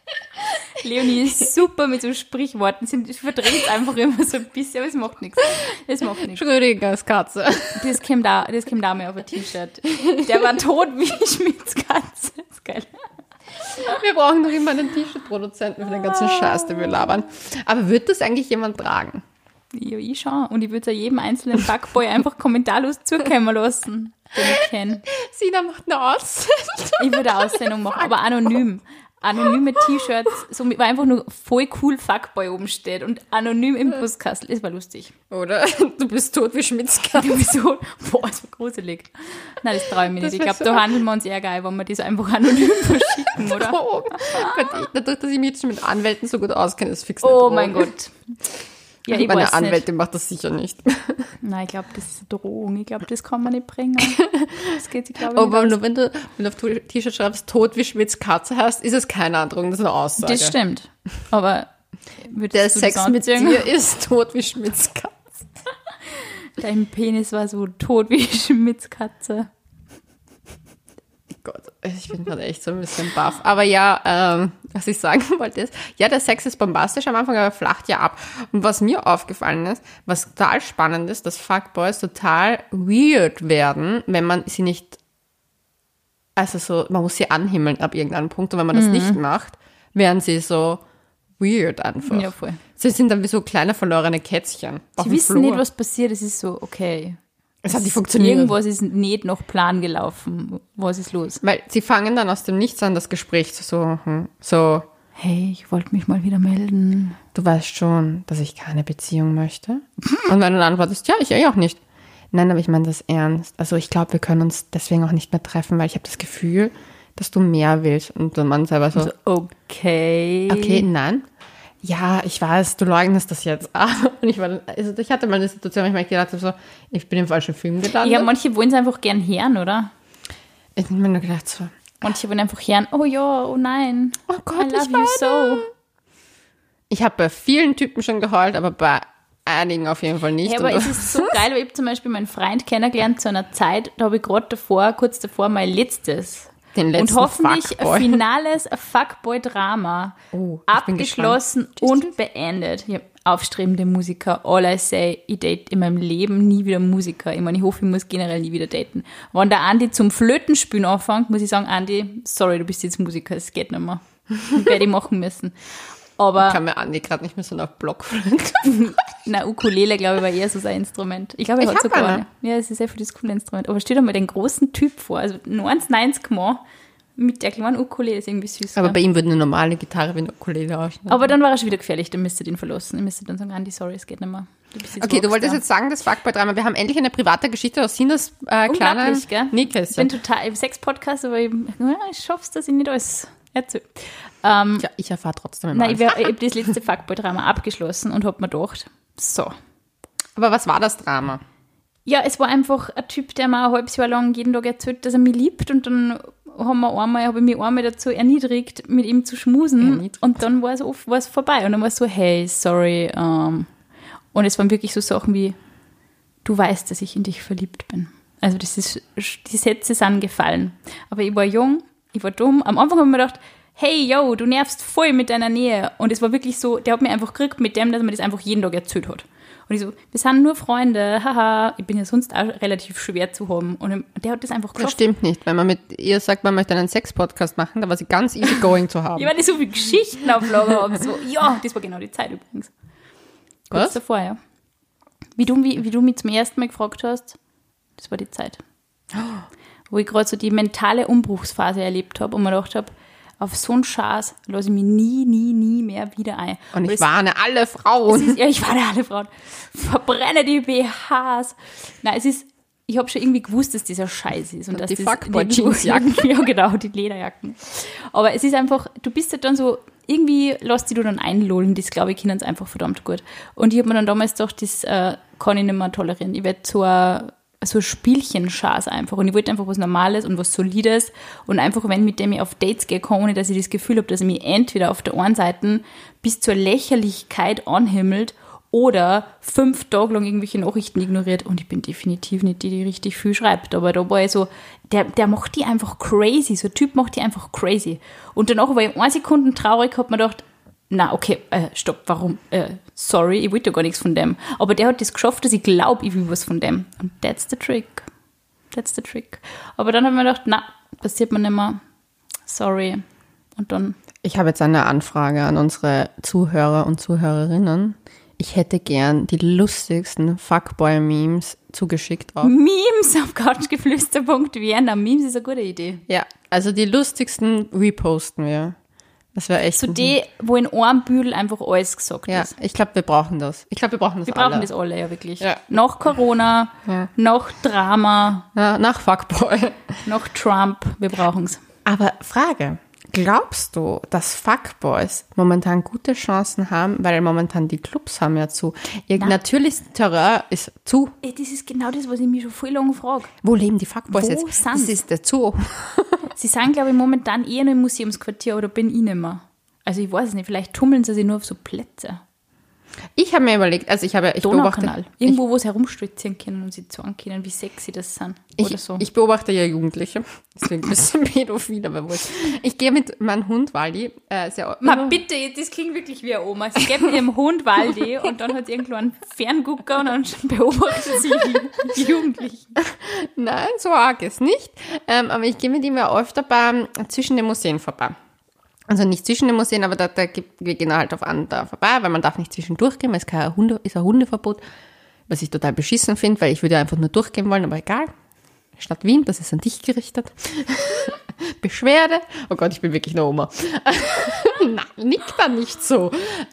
Leonie ist super mit so Sprichworten. Sie verdreht es einfach immer so ein bisschen, aber es macht nichts. Es macht nichts.
Schrödingers Katze.
Das kommt da mal auf ein T-Shirt. Der war tot wie Schmidts Katze. Das ist geil.
Wir brauchen doch immer einen T-Shirt-Produzenten für den ganzen Scheiß, den wir labern. Aber wird das eigentlich jemand tragen?
Ja, ich schon. Und ich würde es jedem einzelnen Fuckboy einfach kommentarlos zukommen lassen, den ich kenne.
Sina macht eine Aussendung.
Ich würde eine Aussendung machen, aber anonym. Anonyme T-Shirts, so wo einfach nur voll cool Fuckboy oben steht und anonym im Buskastel. Das war lustig.
Oder? Du bist tot wie Schmidts Katze.
Du bist so, boah, das war gruselig. Nein, das traue ich mir nicht. Ich glaube, da handeln wir uns eher geil, wenn wir das einfach anonym verschicken, oder?
Dadurch, dass ich mich jetzt schon mit Anwälten so gut auskenne, ist fix
Oh mein Gott. Ja, ich
Meine
weiß nicht.
Anwältin macht das sicher nicht.
Nein, ich glaube, das ist eine Drohung. Ich glaube, das kann man nicht bringen. Das geht sich, glaube ich,
Aber
nicht
nur wenn du auf T-Shirt schreibst, tot wie Schmidts Katze heißt, ist es keine Androhung, das ist eine Aussage.
Das stimmt. Aber
Der
würdest du das
Sex mit
anziehen?
dir ist tot wie Schmidts Katze.
Dein Penis war so tot wie Schmidts Katze.
Gott, ich bin gerade echt so ein bisschen baff. Aber ja, was ich sagen wollte ist, ja, der Sex ist bombastisch am Anfang, aber flacht ja ab. Und was mir aufgefallen ist, was total spannend ist, dass Fuckboys total weird werden, wenn man sie nicht, also so, man muss sie anhimmeln ab irgendeinem Punkt. Und wenn man das nicht macht, werden sie so weird einfach.
Ja, voll.
Sie sind dann wie so kleine verlorene Kätzchen. auf
Sie
dem
wissen
Flur.
nicht, was passiert. Es ist so, okay.
Es hat nicht funktioniert.
Irgendwas ist nicht nach Plan gelaufen. Was ist los?
Weil sie fangen dann aus dem Nichts an, das Gespräch zu suchen. So,
Hey, ich wollte mich mal wieder melden.
du weißt schon, dass ich keine Beziehung möchte. Und wenn du dann antwortest, ja, ich auch nicht. Nein, aber ich meine das ernst. Also ich glaube, wir können uns deswegen auch nicht mehr treffen, weil ich habe das Gefühl, dass du mehr willst. Und der Mann selber so,
Also, okay.
okay, nein. Ja, ich weiß, du leugnest das jetzt. Und ich hatte mal eine Situation, wo ich mir gedacht habe, so, ich bin im falschen Film gelandet.
Ja, manche wollen es einfach gern hören, oder?
Ich habe mir nur gedacht, so,
Manche wollen einfach hören, oh ja, oh nein.
oh Gott,
I love
ich
you so.
Ich habe bei vielen Typen schon geheult, aber bei einigen auf jeden Fall nicht.
Ja, aber
Und
es ist so geil, weil ich habe zum Beispiel meinen Freund kennengelernt zu einer Zeit, da habe ich gerade kurz davor mein letztes.
den letzten
Und hoffentlich
Fuckboy.
ein finales Fuckboy-Drama
Oh, ich bin
abgeschlossen und beendet. Ich habe aufstrebende Musiker, all I say, ich date in meinem Leben nie wieder Musiker. Ich meine, ich hoffe, ich muss generell nie wieder daten. Wenn der Andi zum Flötenspielen anfängt, muss ich sagen, Andi, sorry, du bist jetzt Musiker, es geht nicht mehr. Werde ich machen müssen. Aber
Ich kann mir Andi gerade nicht mehr so nach Blockflöte.
na, Ukulele, glaube ich, war eher so sein Instrument. Ich glaube, er
Ich
hat
hab
sogar
eine.
eine. Ja, es ist sehr für das coole Instrument. Aber stell dir mal den großen Typ vor, also 1,90 Mann mit der kleinen Ukulele, ist irgendwie süß.
Aber
gell?
bei ihm würde eine normale Gitarre wie eine Ukulele ausschauen.
Aber dann war er schon wieder gefährlich, dann müsste ihn verlassen. Ich müsste dann sagen, Andy, sorry, es geht nicht mehr. Du bist jetzt
Okay, du wolltest
Rockstar.
jetzt sagen, das Fuckboy-Drama. Wir haben endlich eine private Geschichte aus Sinas kleinen
Unglaublich, gell? Ich bin
Nähkästchen.
total, ich habe 6 Podcasts, aber ich schaff's, dass ich nicht alles erzähle.
Ja, ich erfahre trotzdem immer
Nein, ich
alles.
habe das letzte Fuckboy-Drama abgeschlossen und habe mir gedacht, so,
Aber was war das Drama?
Ja, es war einfach ein Typ, der mir ein halbes Jahr lang jeden Tag erzählt, dass er mich liebt und dann habe ich mich einmal dazu erniedrigt, mit ihm zu schmusen und dann war es vorbei und dann war es so, hey, sorry, und es waren wirklich so Sachen wie, du weißt, dass ich in dich verliebt bin. Also die Sätze sind gefallen. Aber ich war jung, ich war dumm. Am Anfang habe ich mir gedacht, hey, yo, du nervst voll mit deiner Nähe. Und es war wirklich so, der hat mich einfach gekriegt mit dem, dass er mir das einfach jeden Tag erzählt hat. Und ich so, wir sind nur Freunde, haha. Ich bin ja sonst auch relativ schwer zu haben. Und der hat das einfach geschafft.
Das stimmt nicht. Wenn man mit ihr sagt, man möchte einen Sex-Podcast machen, da war sie ganz easy going zu haben.
Ja, weil ich so viele Geschichten auf Lager habe. So, ja, das war genau die Zeit übrigens. Kurz davor, ja. Wie du mich zum ersten Mal gefragt hast, das war die Zeit. Wo ich gerade so die mentale Umbruchsphase erlebt habe und mir gedacht habe, auf so einen Schatz lasse ich mich nie mehr wieder ein.
Und ich warne alle Frauen.
Ich warne alle Frauen. Verbrenne die BHs. Nein, ich habe schon irgendwie gewusst, dass dieser Scheiß ist. Und dass
die
das
Fuckboy-Jeansjacken.
Ja, genau, die Lederjacken. Aber es ist einfach, du bist halt dann so, irgendwie lässt dich du dann einlullen. Das, glaube ich, können es einfach verdammt gut. Und ich habe mir dann damals gedacht, das kann ich nicht mehr tolerieren. Ich werde so ein Spielchen-Schaß einfach. Und ich wollte einfach was Normales und was Solides und einfach, wenn mit dem ich auf Dates gehe, ohne dass ich das Gefühl habe, dass er mich entweder auf der einen Seite bis zur Lächerlichkeit anhimmelt oder 5 Tage lang irgendwelche Nachrichten ignoriert. Und ich bin definitiv nicht die richtig viel schreibt. Aber da war ich so, der macht die einfach crazy. So ein Typ macht die einfach crazy. Und danach war ich 1 Sekunde traurig, hab mir gedacht, na, okay, stopp, warum? Sorry, ich wollte ja gar nichts von dem. Aber der hat das geschafft, dass ich glaube, ich will was von dem. Und that's the trick. That's the trick. Aber dann habe ich mir gedacht, na, passiert mir nicht mehr. Sorry. Und dann...
Ich habe jetzt eine Anfrage an unsere Zuhörer und Zuhörerinnen. Ich hätte gern die lustigsten Fuckboy-Memes zugeschickt.
Memes auf couchgeflüster.vienna. Memes ist eine gute Idee.
Ja, also die lustigsten reposten wir. Das wäre echt...
So die, wo in einem Büdel einfach alles gesagt
ja,
ist.
ich glaube, wir brauchen das. Wir brauchen
das alle, ja wirklich.
Ja.
Nach Corona, nach Drama.
Ja, nach Fuckboy.
Nach Trump, wir brauchen es.
Aber Frage, glaubst du, dass Fuckboys momentan gute Chancen haben, weil momentan die Clubs haben ja zu. Ihr natürliches Terrain ist zu.
Das ist genau das, was ich mich schon voll lange frage.
Wo leben die Fuckboys
Wo
jetzt?
sind's?
Das ist der Zoo.
Sie sind, glaube ich, momentan eher noch im Museumsquartier, oder bin ich nicht mehr. Also ich weiß es nicht, vielleicht tummeln sie sich nur auf so Plätze.
Ich habe mir überlegt, also ich
Donaukanal. Irgendwo, wo sie herumstolzieren können und sie zeigen können, wie sexy das sind. Oder so.
Ich beobachte ja Jugendliche, deswegen ein bisschen pädophil, aber wurscht. Ich gehe mit meinem Hund Waldi
bitte, das klingt wirklich wie eine Oma. Sie geht mit ihrem Hund Waldi und dann hat sie irgendwo einen Ferngucker und dann beobachtet sie die Jugendlichen.
Nein, so arg ist nicht. Aber ich gehe mit ihm ja öfter zwischen den Museen vorbei. Also nicht zwischen den Museen, aber wir gehen halt auf da vorbei, weil man darf nicht zwischendurch gehen, weil es ist ein Hundeverbot, was ich total beschissen finde, weil ich würde einfach nur durchgehen wollen, aber egal. Stadt Wien, das ist an dich gerichtet. Beschwerde. Oh Gott, ich bin wirklich eine Oma. Nein, nick da nicht so.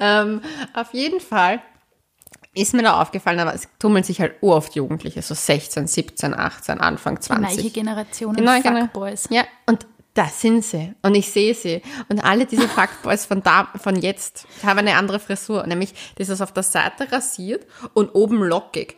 Auf jeden Fall ist mir da aufgefallen, aber es tummeln sich halt oft Jugendliche, so 16, 17, 18, Anfang 20.
Die neue Generation
Fuckboys. Ja, und da sind sie. Und ich sehe sie. Und alle diese Fuckboys von jetzt haben eine andere Frisur. Nämlich, das ist auf der Seite rasiert und oben lockig.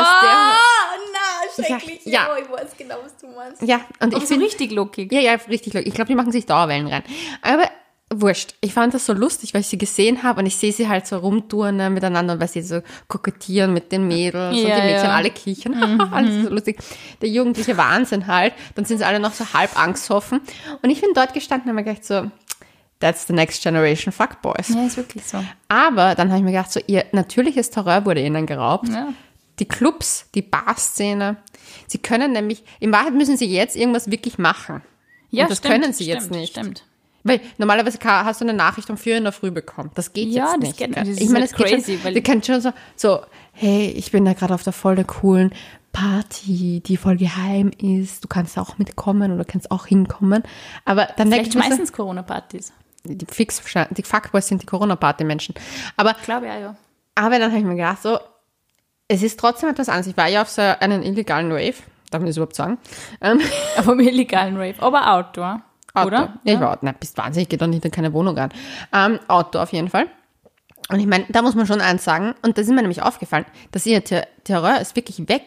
Schrecklich.
Ja.
Oh, ich weiß genau, was du meinst.
Ja, und
aber
ich
so
bin
richtig lockig.
Ja, richtig lockig. Ich glaube, die machen sich Dauerwellen rein. Aber wurscht. Ich fand das so lustig, weil ich sie gesehen habe und ich sehe sie halt so rumturnen miteinander, weil sie so kokettieren mit den Mädels und die Mädchen alle kichern. Alles so lustig. Der jugendliche Wahnsinn halt. Dann sind sie alle noch so halb angsthoffen. Und ich bin dort gestanden und habe mir gedacht so, that's the next generation Fuckboys.
Ja, ist wirklich so.
Aber dann habe ich mir gedacht so, ihr natürliches Terror wurde ihnen geraubt.
Ja.
Die Clubs, die Barszene, sie können nämlich, in Wahrheit müssen sie jetzt irgendwas wirklich machen.
Ja,
und das können sie jetzt nicht.
Stimmt.
Weil normalerweise hast du eine Nachricht um 4 in der Früh bekommen. Das geht jetzt nicht.
Ja, das
ich meine,
ist
es geht
crazy.
Schon, die können schon so, hey, ich bin da gerade auf der voll der coolen Party, die voll geheim ist. Du kannst auch mitkommen oder kannst auch hinkommen. Aber dann
vielleicht meistens Corona-Partys.
Die Fuckboys sind die Corona-Party-Menschen. Aber
ich glaube ja.
Aber dann habe ich mir gedacht, so, es ist trotzdem etwas anderes. Ich war ja auf so einen illegalen Rave. Darf man das überhaupt sagen?
Auf einem illegalen Rave. Aber Outdoor. Oder?
Ja, ich war, bist wahnsinnig, ich gehe doch nicht in keine Wohnung rein. Outdoor auf jeden Fall. Und ich meine, da muss man schon eins sagen, und das ist mir nämlich aufgefallen, dass ihr Terror ist wirklich weg.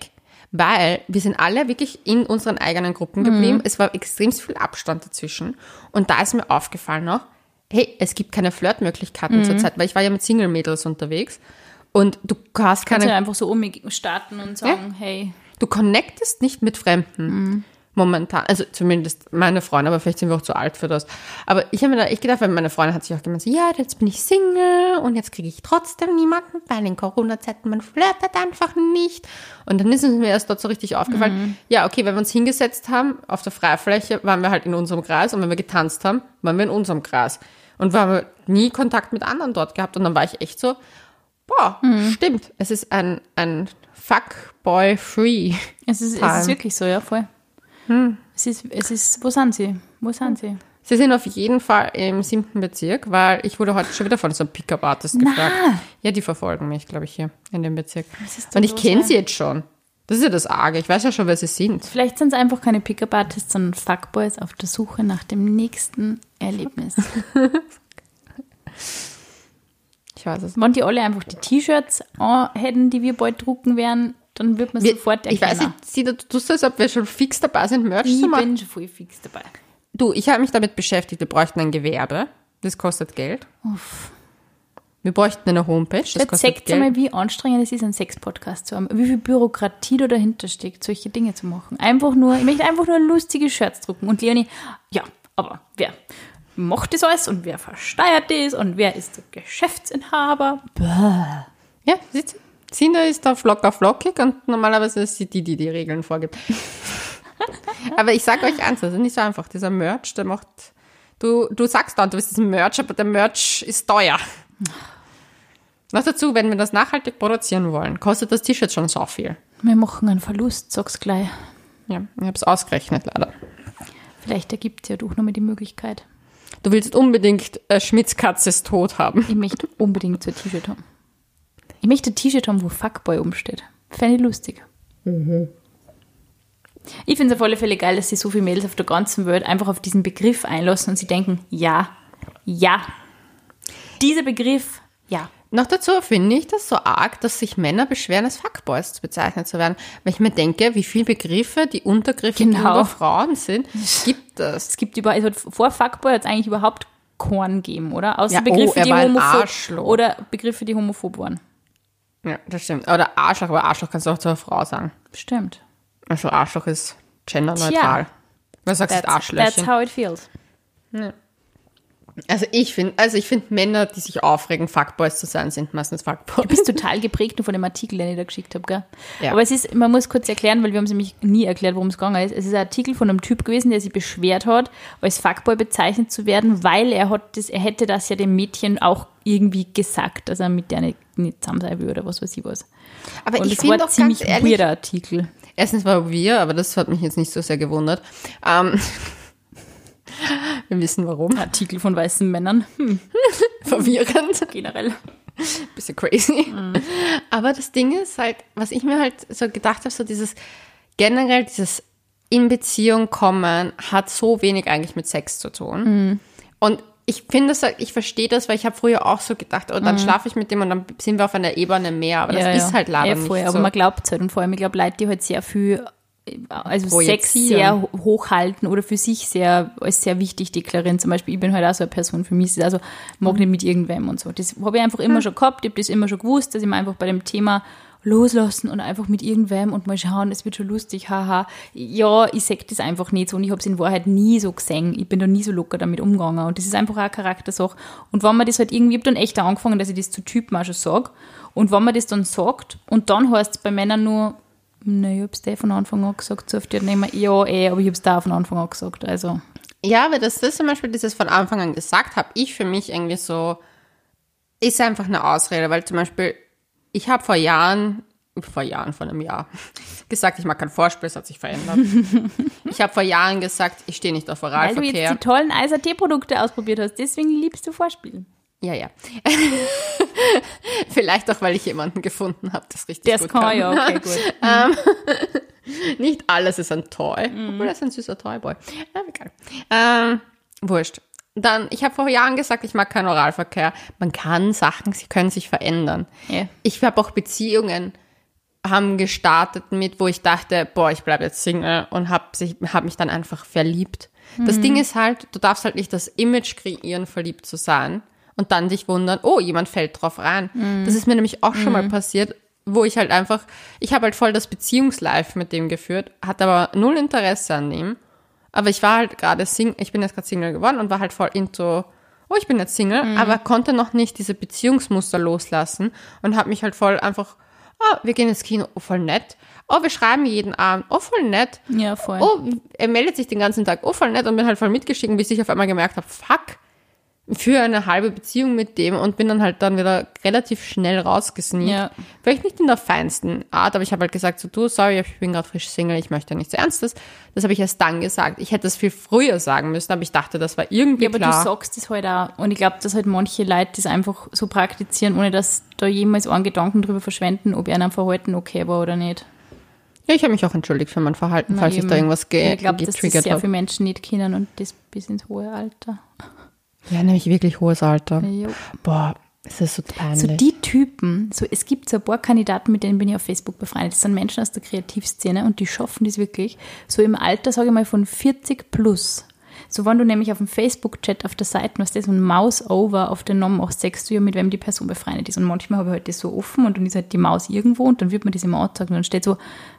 weil wir sind alle wirklich in unseren eigenen Gruppen geblieben. Es war extrem viel Abstand dazwischen. Und da ist mir aufgefallen noch, hey, es gibt keine Flirtmöglichkeiten zurzeit, weil ich war ja mit Single-Mädels unterwegs und du hast
Kannst
keine...
ja einfach so starten und sagen, hey.
Du connectest nicht mit Fremden momentan. Also zumindest meine Freunde, aber vielleicht sind wir auch zu alt für das. Aber ich habe mir da echt gedacht, weil meine Freundin hat sich auch gemeint, so, ja, jetzt bin ich Single und jetzt kriege ich trotzdem niemanden, weil in Corona-Zeiten man flirtet einfach nicht. Und dann ist es mir erst dort so richtig aufgefallen, ja, okay, wenn wir uns hingesetzt haben auf der Freifläche, waren wir halt in unserem Kreis und wenn wir getanzt haben, waren wir in unserem Kreis. Und wir haben nie Kontakt mit anderen dort gehabt. Und dann war ich echt so, boah, stimmt, es ist ein Fuckboy-free.
Es ist wirklich so, ja, voll. Es ist, wo sind sie?
Sie sind auf jeden Fall im 7. Bezirk, weil ich wurde heute schon wieder von so einem Pickup-Artist gefragt. Ja, die verfolgen mich, glaube ich, hier in dem Bezirk. Und ich kenne sie jetzt schon. Das ist ja das Arge. Ich weiß ja schon, wer sie sind.
Vielleicht sind es einfach keine Pickup-Artists, sondern Fuckboys auf der Suche nach dem nächsten Erlebnis.
Ich weiß es.
Wenn die alle einfach die T-Shirts hätten, die wir bald drucken werden, dann wird man sofort erkennen.
Ich weiß nicht, du tust so, als ob wir schon fix dabei sind, Merch zu machen.
Ich bin schon voll fix dabei.
Du, ich habe mich damit beschäftigt, wir bräuchten ein Gewerbe. Das kostet Geld. Uff. Wir bräuchten eine Homepage, das kostet Geld.
Mal, wie anstrengend es ist, einen Sex-Podcast zu haben. Wie viel Bürokratie da dahinter steckt, solche Dinge zu machen. Ich möchte einfach nur lustige Shirts drucken. Und Leonie, ja, aber wer macht das alles und wer versteuert das und wer ist der Geschäftsinhaber? Bäh.
Ja, siehst du? Sina ist da flockig und normalerweise ist sie die Regeln vorgibt. Aber ich sage euch eins, das ist nicht so einfach. Dieser Merch, der macht, du sagst dann, du bist ein Merch, aber der Merch ist teuer. Noch dazu, wenn wir das nachhaltig produzieren wollen, kostet das T-Shirt schon so viel.
Wir machen einen Verlust, sag's gleich.
Ja, ich habe es ausgerechnet, leider.
Vielleicht ergibt es ja doch noch mal die Möglichkeit.
Du willst unbedingt Schmitz Katze ist tot haben.
Ich möchte unbedingt so ein T-Shirt haben. Ich möchte ein T-Shirt haben, wo Fuckboy umsteht. Fände ich lustig. Ich finde es auf alle Fälle geil, dass sich so viele Mädels auf der ganzen Welt einfach auf diesen Begriff einlassen und sie denken, ja, dieser Begriff, ja.
Noch dazu finde ich das so arg, dass sich Männer beschweren, als Fuckboys bezeichnet zu werden. Weil ich mir denke, wie viele Begriffe, die Untergriffe gegenüber Frauen sind, gibt es.
Es gibt vor Fuckboy hat es eigentlich überhaupt keinen gegeben, oder? Außer
ja,
Begriffe, die
homophob
oder Begriffe, die homophob waren.
Ja, das stimmt. Oder Arschloch, aber Arschloch kannst du auch zu einer Frau sagen.
Stimmt.
Also Arschloch ist genderneutral. Was sagst du, Arschlöchchen?
That's how it feels.
Ja. Also ich finde Männer, die sich aufregen, Fuckboys zu sein, sind meistens Fuckboys.
Du bist total geprägt nur von dem Artikel, den ich da geschickt habe, gell?
Ja.
Aber man muss kurz erklären, weil wir haben es nämlich nie erklärt, worum es gegangen ist. Es ist ein Artikel von einem Typ gewesen, der sich beschwert hat, als Fuckboy bezeichnet zu werden, weil er hätte das ja dem Mädchen auch irgendwie gesagt, dass er mit der nicht zusammen sein will oder was weiß ich was.
Aber
und
ich
es war
doch
ein ziemlich
ganz ehrlich,
weirder Artikel.
Erstens war wir, aber das hat mich jetzt nicht so sehr gewundert. Wir wissen warum.
Artikel von weißen Männern.
Verwirrend.
Generell.
Bisschen crazy. Aber das Ding ist halt, was ich mir halt so gedacht habe, so dieses in Beziehung kommen hat so wenig eigentlich mit Sex zu tun. Und ich finde das, ich verstehe das, weil ich habe früher auch so gedacht, oh, dann schlafe ich mit dem und dann sind wir auf einer Ebene mehr. Aber das ist halt leider nicht
voll,
so.
Aber man glaubt es halt. Und vor allem, ich glaube, Leute, die halt sehr viel, also Sex sehr hochhalten oder für sich als sehr wichtig deklarieren. Zum Beispiel, ich bin halt auch so eine Person, für mich ist es also, mag nicht mit irgendwem und so. Das habe ich einfach immer schon gehabt, ich habe das immer schon gewusst, dass ich mir einfach bei dem Thema loslassen und einfach mit irgendwem und mal schauen, es wird schon lustig, haha. Ja, ich sag das einfach nicht so und ich habe es in Wahrheit nie so gesehen. Ich bin da nie so locker damit umgegangen und das ist einfach auch eine Charaktersache. Und wenn man das halt irgendwie, ich habe dann echt angefangen, dass ich das zu Typen auch schon sage und wenn man das dann sagt und dann heißt es bei Männern nur, na, ich habe es von Anfang an gesagt, so oft nicht mehr, ja, aber ich habe es da von Anfang an gesagt, also.
Ja, aber das zum Beispiel, dieses von Anfang an gesagt habe, ich für mich irgendwie so, ist einfach eine Ausrede, weil zum Beispiel, ich habe vor einem Jahr, gesagt, ich mag kein Vorspiel, es hat sich verändert. Ich habe vor Jahren gesagt, ich stehe nicht auf Oralverkehr.
Weil du jetzt die tollen Eis-AT-Produkte ausprobiert hast, deswegen liebst du Vorspielen.
Ja. Vielleicht auch, weil ich jemanden gefunden habe, das richtig gut kann.
Ja, okay, gut.
Nicht alles ist ein Toy, obwohl das ist ein süßer Toyboy. Egal. Wurscht. Dann, ich habe vor Jahren gesagt, ich mag keinen Oralverkehr. Man kann Sachen, sie können sich verändern.
Yeah.
Ich habe auch Beziehungen haben gestartet wo ich dachte, boah, ich bleibe jetzt Single und hab mich dann einfach verliebt. Das Ding ist halt, du darfst halt nicht das Image kreieren, verliebt zu sein und dann dich wundern, oh, jemand fällt drauf rein. Das ist mir nämlich auch schon mal passiert, wo ich halt einfach, ich habe halt voll das Beziehungslife mit dem geführt, hatte aber null Interesse an ihm. Aber ich war halt gerade Single, ich bin jetzt gerade Single geworden und war halt voll into, oh, ich bin jetzt Single, aber konnte noch nicht diese Beziehungsmuster loslassen und habe mich halt voll einfach, oh, wir gehen ins Kino, oh, voll nett. Oh, wir schreiben jeden Abend, oh, voll nett.
Ja, voll.
Oh, er meldet sich den ganzen Tag, oh, voll nett und bin halt voll mitgestiegen, bis ich auf einmal gemerkt habe, fuck, für eine halbe Beziehung mit dem und bin dann halt dann wieder relativ schnell rausgesneakt.
Ja.
Vielleicht nicht in der feinsten Art, aber ich habe halt gesagt, so du, sorry, ich bin gerade frisch Single, ich möchte nichts Ernstes. Das habe ich erst dann gesagt. Ich hätte das viel früher sagen müssen, aber ich dachte, das war irgendwie
Ja, aber
klar.
du sagst es halt auch. Und ich glaube, dass halt manche Leute das einfach so praktizieren, ohne dass da jemals einen Gedanken drüber verschwenden, ob einem Verhalten okay war oder nicht.
Ja, ich habe mich auch entschuldigt für mein Verhalten, falls ich da irgendwas
Ich glaube, dass das
getriggert
sehr
habe.
viele Menschen nicht kennen und das bis ins hohe Alter.
Ja, nämlich wirklich hohes Alter.
Jo.
Boah, es ist so peinlich.
So die Typen, so es gibt so ein paar Kandidaten, mit denen bin ich auf Facebook befreundet. Das sind Menschen aus der Kreativszene und die schaffen das wirklich so im Alter, sage ich mal, von 40 plus. So, wenn du nämlich auf dem Facebook-Chat auf der Seite hast, so ein Mouse-Over auf den Namen machst, sagst du ja, mit wem die Person befreundet ist. Und manchmal habe ich halt das so offen und dann ist halt die Maus irgendwo und dann wird mir das immer angezeigt und dann steht so,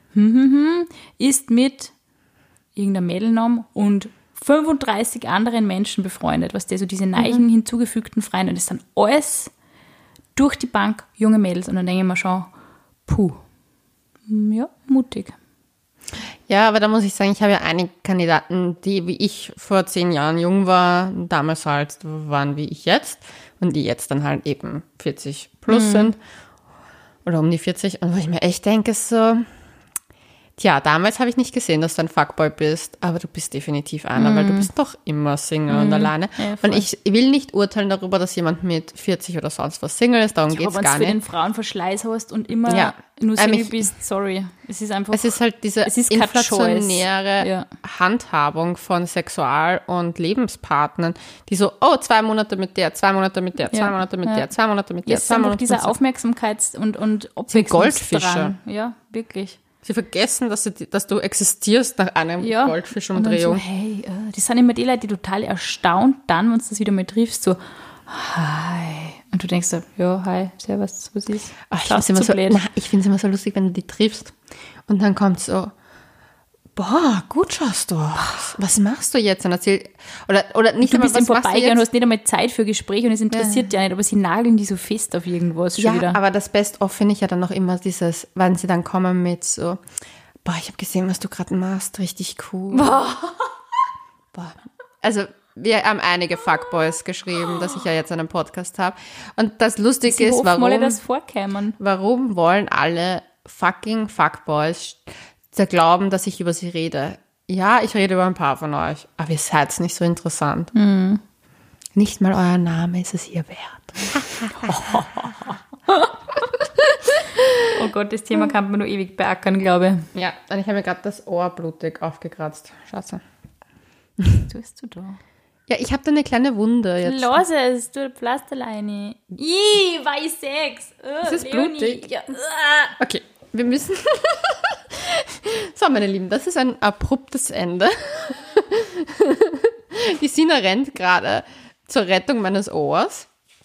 ist mit irgendeinem Mädelnamen und 35 anderen Menschen befreundet, was der so diese neuen hinzugefügten Freunde, und das sind alles durch die Bank junge Mädels und dann denke ich mir schon, puh, ja, mutig.
Ja, aber da muss ich sagen, ich habe ja einige Kandidaten, die wie ich vor 10 Jahren jung war, damals halt waren wie ich jetzt und die jetzt dann halt eben 40 plus sind oder um die 40 und wo ich mir echt denke so, tja, damals habe ich nicht gesehen, dass du ein Fuckboy bist, aber du bist definitiv einer, weil du bist doch immer Single und alleine.
Ja,
und ich will nicht urteilen darüber, dass jemand mit 40 oder sonst was Single ist, darum geht's
Aber
gar
wenn du für
nicht.
den Frauenverschleiß hast und immer
Ja.
nur Single bist, sorry. Es ist einfach,
Es ist halt diese
es ist keine
inflationäre
Choice. Ja.
Handhabung von Sexual- und Lebenspartnern, die so, oh, 2 Monate mit der, 2 Monate mit der, 2 Monate mit der, 2 Monate mit der,
jetzt
2
einfach
Monate mit
dieser
der.
Aufmerksamkeits- und
Goldfische.
Abwechslungsdrang. Ja, wirklich.
Sie vergessen, dass du existierst nach einem
Ja.
Goldfischumdrehung.
Und dann so, hey, das sind immer die Leute, die total erstaunt dann, wenn du das wieder mal triffst, so, hi. Und du denkst so, ja, hi, servus, was ist?
Ich finde es immer so lustig, wenn du die triffst und dann kommt so, boah, gut schaust du aus. Was machst du jetzt? Und erzähl, oder nicht
Du
einmal,
bist im
was machst du
Vorbeigehen und
jetzt?
hast nicht einmal Zeit für Gespräche und es interessiert dich ja nicht, aber sie nageln die so fest auf irgendwas schon
Ja,
wieder.
aber das Best-of finde ich ja dann noch immer dieses, wenn sie dann kommen mit so, boah, ich habe gesehen, was du gerade machst, richtig cool. Boah. Also, wir haben einige Fuckboys geschrieben, dass ich ja jetzt einen Podcast habe. Und das Lustige
Sie
ist,
hoffen alle, dass vorkämen.
warum wollen alle fucking Fuckboys glauben, dass ich über sie rede? Ja, ich rede über ein paar von euch, aber ihr seid nicht so interessant. Nicht mal euer Name ist es ihr wert.
Oh Gott, das Thema kann man nur ewig beackern, glaube
Ja, und ich habe mir gerade das Ohr blutig aufgekratzt. Scheiße.
ich. Was tust du da?
Ja, ich habe da eine kleine Wunde jetzt.
Lass es, du Pflasterleine. Ih, weiß Sex.
Es ist
Leonie.
blutig.
Ja.
Okay, wir müssen... So, meine Lieben, das ist ein abruptes Ende. Die Sina rennt gerade zur Rettung meines Ohrs.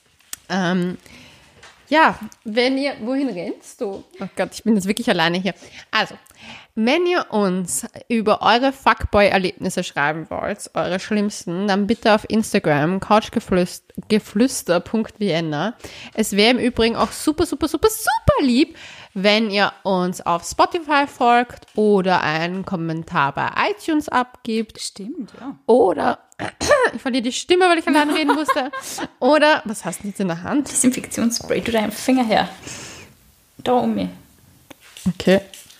Ja, wohin rennst du? Oh Gott, ich bin jetzt wirklich alleine hier. Also, wenn ihr uns über eure Fuckboy-Erlebnisse schreiben wollt, eure schlimmsten, dann bitte auf Instagram, couchgeflüster.vienna. Es wäre im Übrigen auch super, super, super, super lieb, wenn ihr uns auf Spotify folgt oder einen Kommentar bei iTunes abgibt.
Stimmt, ja.
Oder, ich verliere die Stimme, weil ich allein reden musste. Oder, was hast du jetzt in der Hand?
Desinfektionsspray, tu deinen Finger her. Da um mich.
Okay.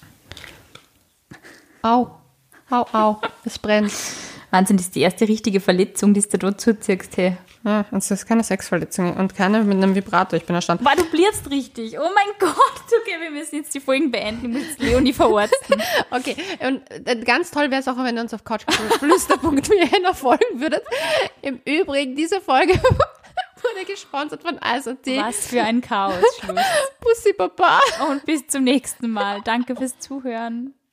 Au, au, es brennt.
Wahnsinn, das ist die erste richtige Verletzung, die du da zuziehst. Hey.
Ja, das ist keine Sexverletzung und keine mit einem Vibrator, ich bin erstaunt.
Wow, du blierst richtig. Oh mein Gott. Okay, wir müssen jetzt die Folgen beenden. Ich muss jetzt Leonie verorzen.
Okay, und ganz toll wäre es auch, wenn ihr uns auf couchgeflüster.vienna folgen würdet. Im Übrigen, diese Folge wurde wurde gesponsert von Eis.at.
Was für ein Chaos-Schluss.
Bussi Baba.
Und bis zum nächsten Mal. Danke fürs Zuhören.